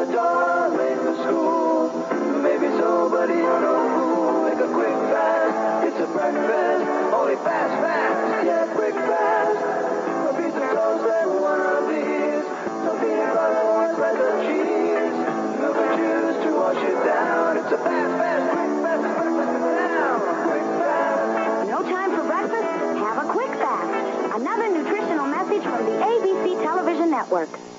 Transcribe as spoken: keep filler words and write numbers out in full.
the door, late for school. Maybe so, but you're no fool. Make a quick fast, it's a breakfast. Only fast, fast, yeah, quick fast. A piece of toast and one of these. Some peanut butter or slice of cheese. Milk and juice to wash it down. It's a fast, fast, quick fast, breakfast now. Quick fast. No time for breakfast? Have a quick fast. Another nutritional message from the A B C Television Network.